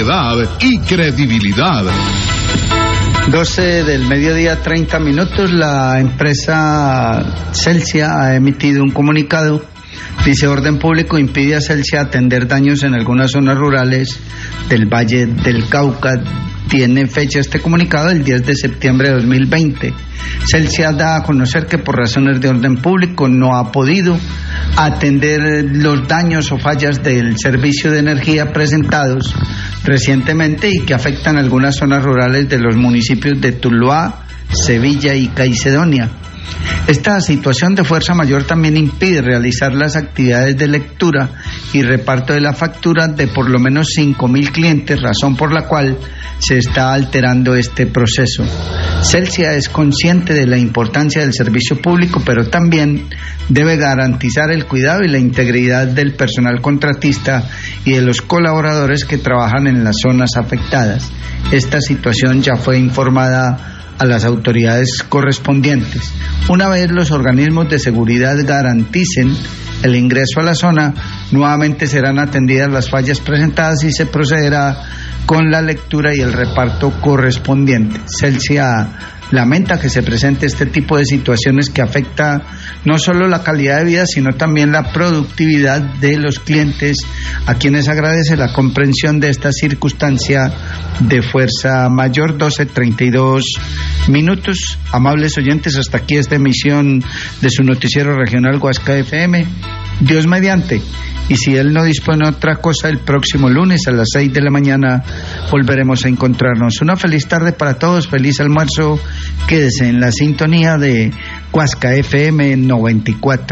seriedad y credibilidad. 12 del mediodía, 30 minutos. La empresa Celsia ha emitido un comunicado. Dice: orden público impide a Celsia atender daños en algunas zonas rurales del Valle del Cauca. Tiene fecha este comunicado el 10 de septiembre de 2020. Celsia da a conocer que por razones de orden público no ha podido atender los daños o fallas del servicio de energía presentados recientemente y que afectan algunas zonas rurales de los municipios de Tuluá, Sevilla y Caicedonia. Esta situación de fuerza mayor también impide realizar las actividades de lectura y reparto de la factura de por lo menos 5.000 clientes, razón por la cual se está alterando este proceso. Celsia es consciente de la importancia del servicio público, pero también debe garantizar el cuidado y la integridad del personal contratista y de los colaboradores que trabajan en las zonas afectadas. Esta situación ya fue informada a las autoridades correspondientes. Una vez los organismos de seguridad garanticen el ingreso a la zona, nuevamente serán atendidas las fallas presentadas y se procederá con la lectura y el reparto correspondiente. Celsia lamenta que se presente este tipo de situaciones que afecta no solo la calidad de vida, sino también la productividad de los clientes, a quienes agradece la comprensión de esta circunstancia de fuerza mayor. 12:32 minutos. Amables oyentes, hasta aquí esta emisión de su noticiero regional Guasca FM. Dios mediante, y si Él no dispone otra cosa, el próximo lunes a las 6 de la mañana volveremos a encontrarnos. Una feliz tarde para todos, feliz almuerzo. Quédese en la sintonía de Guasca FM 94.